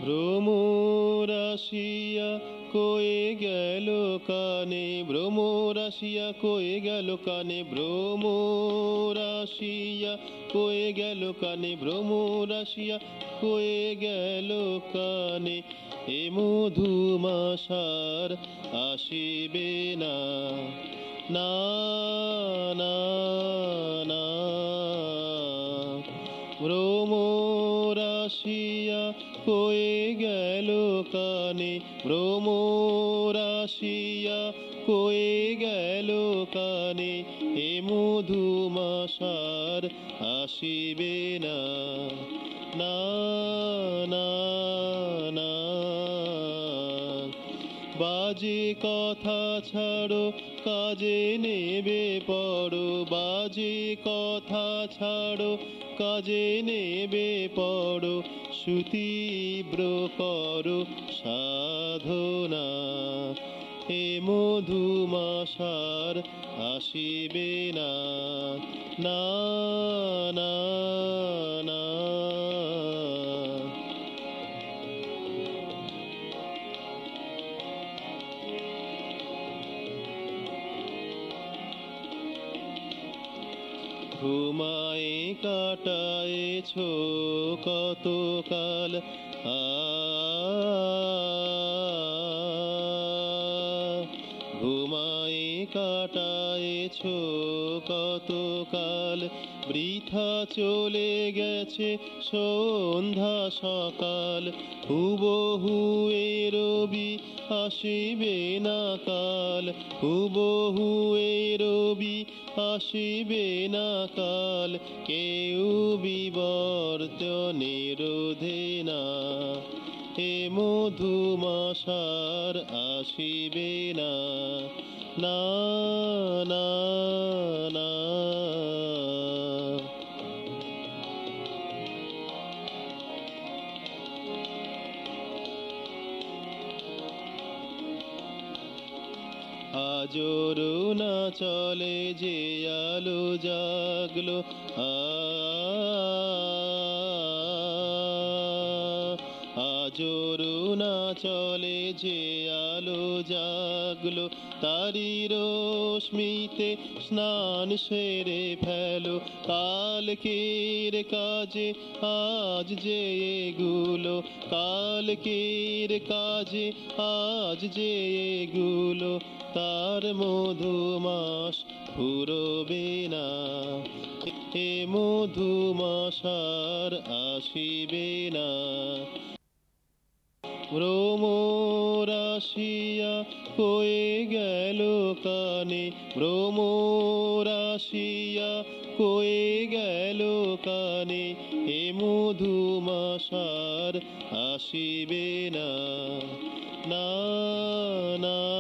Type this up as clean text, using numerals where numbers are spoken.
ভ্রমর আসিয়া কয়ে গেল কানে, ভ্রমর আসিয়া কয়ে গেল কানে, ভ্রমর আসিয়া কয়ে গেল কানে, ভ্রমর আসিয়া কয়ে গেল কানে। এ মধুমাসার আসিবে না, না না না। ভ্রমর আসিয়া কয়ে গেল কানে, ভ্রমর আসিয়া কয়ে গেল কানে। এ মধুমাসার আসিবে না, না না না। বাজে কথা ছাড়ো, কাজে নেবে পড়ো, বাজে কথা ছাড়ো, কাজে নেবে পড়ো। সুতীব্র করো সাধনা, এ মধুমাসার আসিবে না, না না না। ঘুমায় কাটায়েছ কতকাল, ঘুমায় কাটায়েছ কতকাল। বৃথা চলে গেছে সন্ধ্যা সকাল, হুবহু এ রবি আসিবে না কাল, হুবহু এ রবি আসিবে না কাল। কেউ বিবর্তনে রোধে না, এ মধুমাসার আসিবে না, না না না। আজ অরুণাচলে যে আলো জাগলো, আজ অরুণাচলে যে আলো জাগলো। তারি রশ্মিতে স্নান সেরে ফেলো, কালকের কাজে আজ যে এগুলো, কালকের কাজে আজ যে এগুলো। তার মধুমাস ফুরবে না, এ মধুমাসার আসিবে না। ভ্রমর আসিয়া কয়ে গেল কানে, ভ্রমর আসিয়া কয়ে গেল কানে। এ মধুমাসার আসিবে না, না না।